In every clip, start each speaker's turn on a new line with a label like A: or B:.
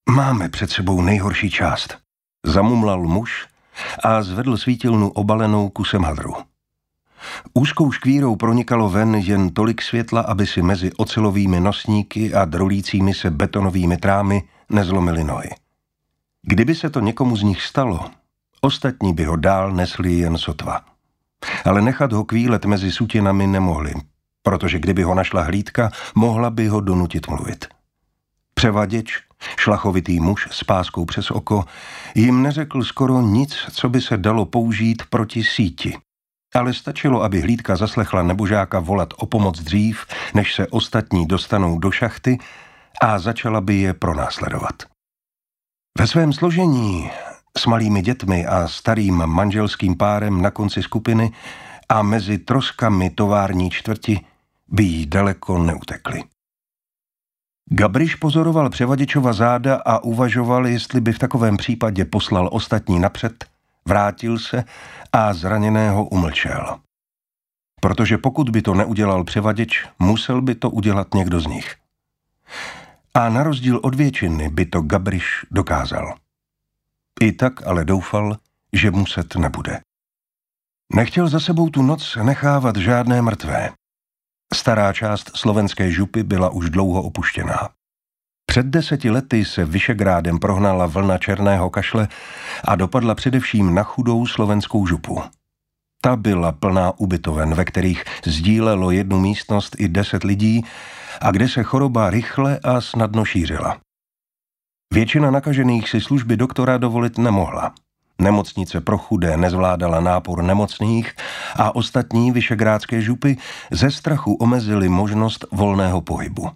A: Máme před sebou nejhorší část, zamumlal muž a zvedl svítilnu obalenou kusem hadru. Úzkou škvírou pronikalo ven jen tolik světla, aby si mezi ocelovými nosníky a drolícími se betonovými trámy nezlomily nohy. Kdyby se to někomu z nich stalo, ostatní by ho dál nesli jen sotva. Ale nechat ho kvílet mezi sutinami nemohli, protože kdyby ho našla hlídka, mohla by ho donutit mluvit. Převaděč, šlachovitý muž s páskou přes oko, jim neřekl skoro nic, co by se dalo použít proti síti. Ale stačilo, aby hlídka zaslechla nebožáka volat o pomoc dřív, než se ostatní dostanou do šachty, a začala by je pronásledovat. Ve svém složení s malými dětmi a starým manželským párem na konci skupiny a mezi troskami tovární čtvrti by jí daleko neutekli. Gabriš pozoroval převaděčova záda a uvažoval, jestli by v takovém případě poslal ostatní napřed, vrátil se a zraněného umlčel. Protože pokud by to neudělal převaděč, musel by to udělat někdo z nich. A na rozdíl od většiny by to Gabriš dokázal. I tak ale doufal, že muset nebude. Nechtěl za sebou tu noc nechávat žádné mrtvé. Stará část slovenské župy byla už dlouho opuštěná. Před 10 lety se Vyšegrádem prohnala vlna černého kašle a dopadla především na chudou slovenskou župu. Ta byla plná ubytoven, ve kterých sdílelo jednu místnost i 10 lidí a kde se choroba rychle a snadno šířila. Většina nakažených si služby doktora dovolit nemohla. Nemocnice pro chudé nezvládala nápor nemocných a ostatní vyšegrádské župy ze strachu omezily možnost volného pohybu.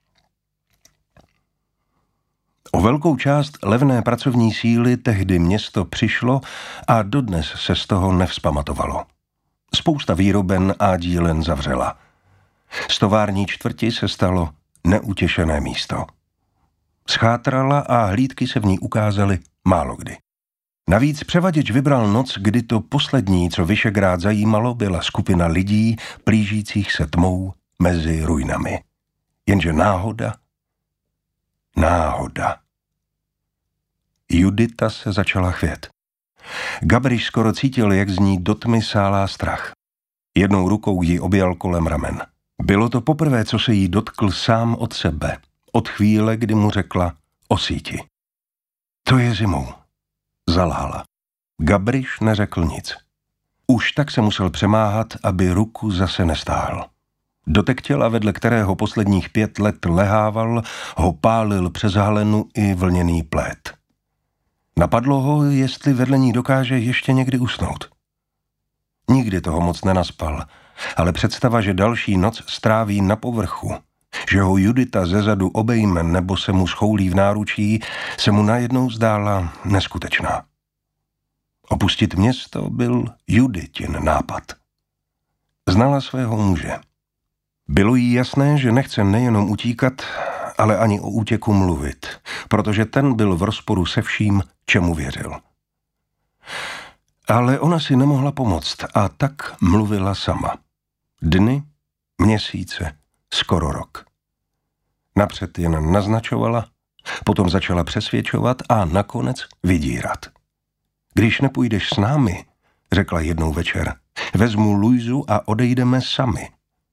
A: O velkou část levné pracovní síly tehdy město přišlo a dodnes se z toho nevzpamatovalo. Spousta výroben a dílen zavřela. Z tovární čtvrti se stalo neutěšené místo. Schátrala a hlídky se v ní ukázaly málokdy. Navíc převaděč vybral noc, kdy to poslední, co Vyšegrád zajímalo, byla skupina lidí plížících se tmou mezi ruinami. Jenže náhoda. Judita se začala chvět. Gabriš skoro cítil, jak z ní do tmy sálá strach. Jednou rukou ji objal kolem ramen. Bylo to poprvé, co se jí dotkl sám od sebe. Od chvíle, kdy mu řekla o síti. To je zimou. Zalhala. Gabriš neřekl nic. Už tak se musel přemáhat, aby ruku zase nestáhl. Dotek těla, vedle kterého posledních 5 let lehával, ho pálil přes halenu i vlněný plét. Napadlo ho, jestli vedle ní dokáže ještě někdy usnout. Nikdy toho moc nenaspal, ale představa, že další noc stráví na povrchu, že ho Judita zezadu obejme nebo se mu schoulí v náručí, se mu najednou zdála neskutečná. Opustit město byl Juditin nápad. Znala svého muže. Bylo jí jasné, že nechce nejenom utíkat, ale ani o útěku mluvit, protože ten byl v rozporu se vším, čemu věřil. Ale ona si nemohla pomoct a tak mluvila sama. Dny, měsíce, skoro rok. Napřed jen naznačovala, potom začala přesvědčovat a nakonec vydírat. Když nepůjdeš s námi, řekla jednou večer, vezmu Luizu a odejdeme sami.